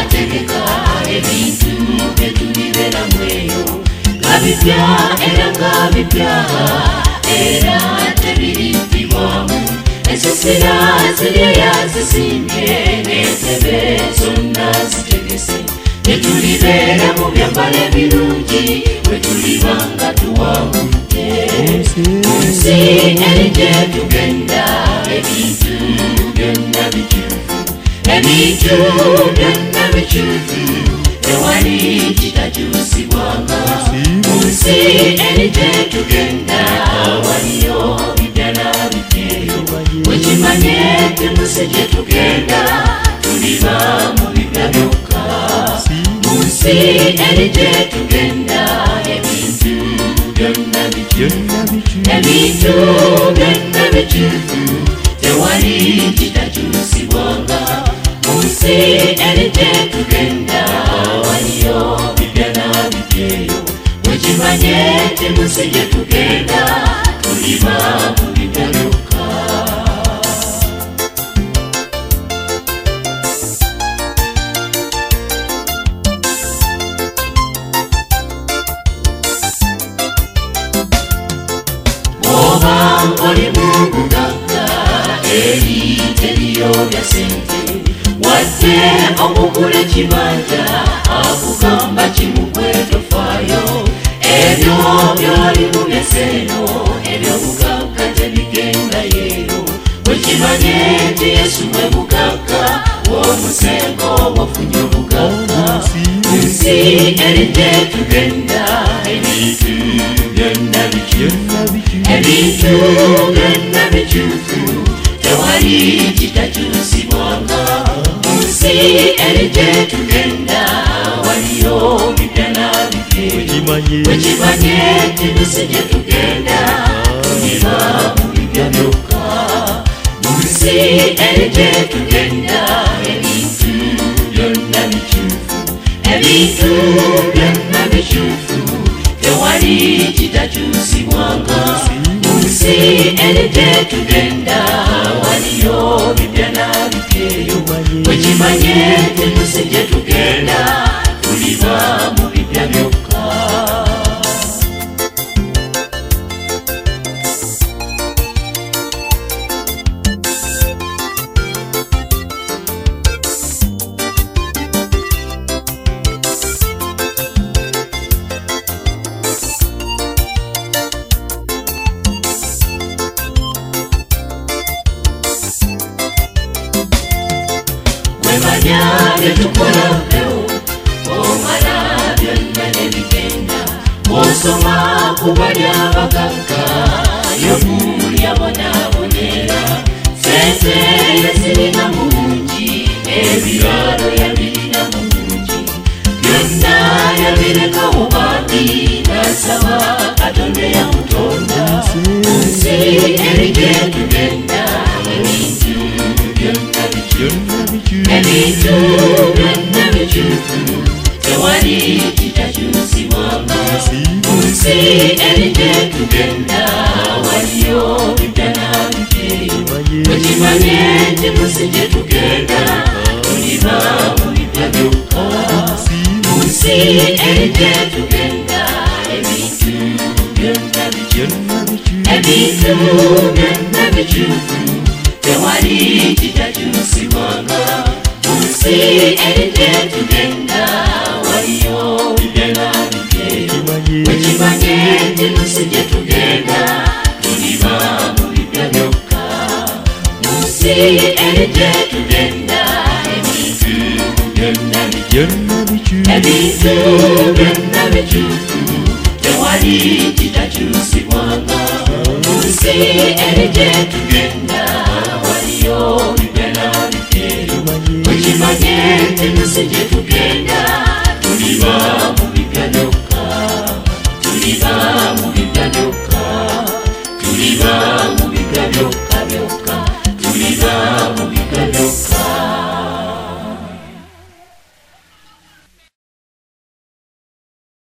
yategeka ebintu byetulibera mweyo ngabipya era ngabipya era tebirimpibwamu ensisira zirya yazisimbye n'entebe zonna zitegese netulibera mu byambalo ebirungi bwetulibanga tuwangudde munsi eri gye tugenda ebintu byonna bikyufu ebintu byonna bikyufu tewali kitakyusibwanga munsi eri gye tugenda waliyo bipya na bipyeyo wekimanye temusi gye tugenda tuliba mu bipya byokka munsi eri gye tugenda ebintu byonna bikyufu ebintu byonna bikyufu tewali kitakyusibwanga munsi eri gye tugenda waliyo bipya na bipyeyo wekimanye temusi gye tugenda tuliba mu bipya byokka oli muguganga eri teriyo bya sente wadde okugula ekibanja akugamba kimukwetofaayo ebyo byoli mu byaseeno ebyobugagga tebigenda yeero wekimanye nti yesu bwe bugagga w'omusengo wafunye obugagga nsi eri gye tugenda ebintu byonna bikyufu ebintu byonna bikyufu tewali kitakyusibwanga munsi eri gye tugenda waliyo bipya na bipyeyo wekimanye temusi gye tugenda tuliba mu bipya byokka munsi eri gye tugenda ebintu byonna bikyufu ebintu byonna bikyufu tewali kitakyusibwanga munsi eri gye tugenda waliyo bipya na bipyeyo wekimanye temusi gye tugenda tuliba mu bipya byokka wemanya byetukola leo omala byonna nebigenda osoma kubali abagagga yobu yabonaabonera sente yezirina mungi ebiralo yabirina mungi byonna yabirekawo bambi nasaba katonda yamutonda nsi eri gye tugenda ebintu byonna bikyufu ebintu byonna bikyufu tewali kitakyusibwanga munsi eri gye tugenda waliyo bipya na bipyeyo wekimanye temusi gye tugenda tuliba mu bipya byokka munsi eri gye tugenda ebintu byonna bikyufu ebintu byonna bikyufu tewali kitakyusibwanga munsi eri gye tugenda waliyo bipya na bipyeyo wekimanye temusi gye tugenda tuliba mu bipya byokka munsi eri gye tugenda ebintu byonna bikyufu ebintu byonna bikyufu tewali kitakyusibwanga munsi eri gye tugenda waliyo bipya na bipyeyo wekimanye temusi gye tugenda